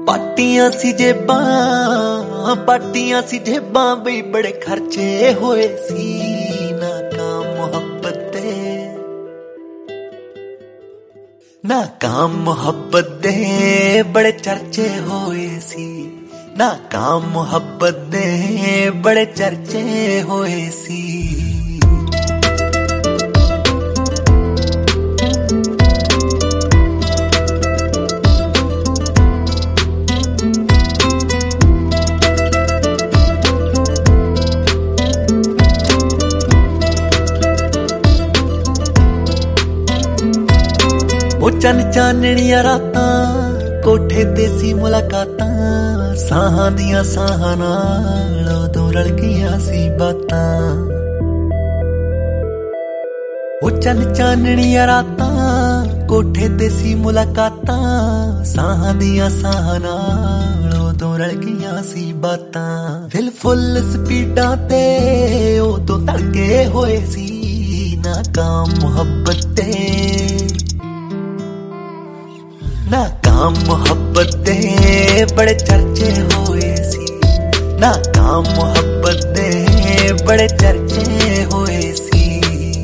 ਪਾਟੀਆਂ ਸੀ ਜੇਬਾਂ ਬਈ ਬੜੇ ਖਰਚੇ ਹੋਏ ਸੀ ਨਾਕਾਮ ਮੁਹੱਬਤ ਦੇ ਬੜੇ ਚਰਚੇ ਹੋਏ ਸੀ ਨਾਕਾਮ ਮੁਹੱਬਤ ਦੇ ਬੜੇ ਚਰਚੇ ਹੋਏ ਸੀ ਚੰਨ ਚਾਨਣੀਆਂ ਰਾਤਾਂ ਕੋਠੇ ਤੇ ਸੀ ਮੁਲਾਕਾਤਾਂ ਸਾਹਾਂ ਦੀਆਂ ਸਾਹਾਂ ਨਾਲ ਉਦੋਂ ਰਲ ਗਈਆਂ ਸੀ ਬਾਤਾਂ ਉਹ ਚੰਨ ਚਾਨਣੀਆਂ ਰਾਤਾਂ ਕੋਠੇ ਤੇ ਸੀ ਮੁਲਾਕਾਤਾਂ ਸਾਹਾਂ ਦੀਆਂ ਸਾਹਾਂ ਨਾਲ ਉਦੋਂ ਰਲ ਗਈਆਂ ਸੀ ਬਾਤਾਂ ਦਿਲ ਫੁੱਲ ਸਪੀਡਾਂ ਤੇ ਉਦੋਂ ਧੜਕੇ ਹੋਏ ਸੀ ਨਾਕਾਮ ਮੁਹੱਬਤ ਤੇ ਨਾਕਾਮ ਮੁਹੱਬਤ ਦੇ ਬੜੇ ਚਰਚੇ ਹੋਏ ਸੀ ਨਾਕਾਮ ਮੁਹੱਬਤ ਦੇ ਬੜੇ ਚਰਚੇ ਹੋਏ ਸੀ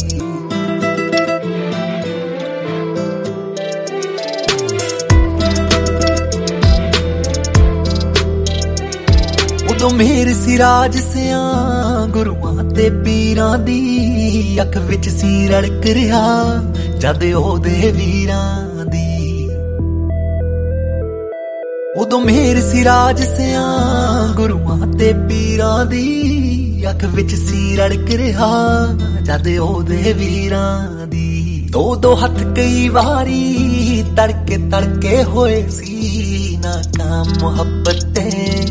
ਉਦੋਂ ਮੇਰ ਸੀ ਰਾਜ ਸਿਆਂ ਗੁਰੂਆਂ ਤੇ ਪੀਰਾਂ ਦੀ ਅੱਖ ਵਿੱਚ ਸੀ ਰੜਕ ਰਿਹਾ ਜਦ ਉਹਦੇ ਵੀਰਾਂ ਦੀ ਉਦੋਂ ਮੇਰ ਸੀ ਰਾਜ ਸਿਆਂ ਗੁਰੂਆਂ ਤੇ ਪੀਰਾਂ ਦੀ ਅੱਖ ਵਿੱਚ ਸੀ ਰੜਕ ਰਿਹਾ ਜਦ ਉਹਦੇ ਵੀਰਾਂ ਦੀ ਦੋ ਹੱਥ ਕਈ ਵਾਰੀ ਤੜਕੇ ਹੋਏ ਸੀ ਨਾਕਾਮ ਮੁਹੱਬਤ ਤੇ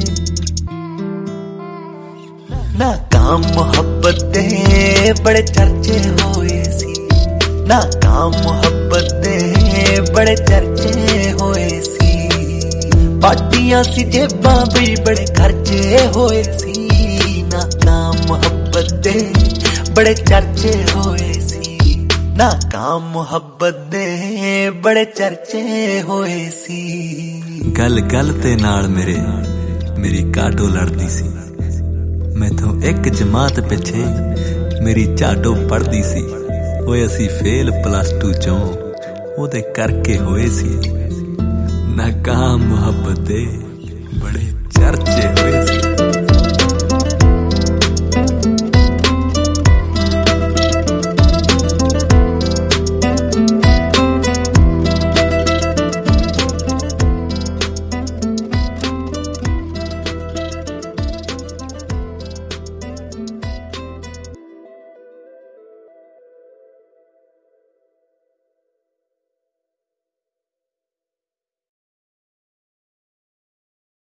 ਨਾਕਾਮ ਮੁਹੱਬਤ ਦੇ ਬੜੇ ਚਰਚੇ ਹੋਏ ਸੀ ਨਾਕਾਮ ਮੁਹੱਬਤ ਦੇ ਬੜੇ ਚਰਚੇ ਹੋਏ ਸੀ ਪਾਟੀਆਂ ਸੀ ਜੇਬਾਂ ਬਈ ਬੜੇ ਖਰਚੇ ਹੋਏ ਸੀ ਨਾਕਾਮ ਮੁਹੱਬਤ ਦੇ ਬੜੇ ਚਰਚੇ ਹੋਏ ਸੀ ਨਾਕਾਮ ਮੁਹੱਬਤ ਦੇ ਬੜੇ ਚਰਚੇ ਹੋਏ ਸੀ ਗੱਲ ਤੇ ਨਾਲ ਮੇਰੀ ਕਾਟੋ ਲੜਦੀ ਸੀ ਮੈਥੋਂ ਇੱਕ ਜਮਾਤ ਪਿੱਛੇ ਮੇਰੀ ਚਾਟੋ ਪੜਦੀ ਸੀ ਓਏ ਅਸੀਂ ਫੇਲ +2 ਚੋਂ ਉਹਦੇ ਕਰਕੇ ਹੋਏ ਸੀ ਨਾਕਾਮ ਮੁਹੱਬਤ ਦੇ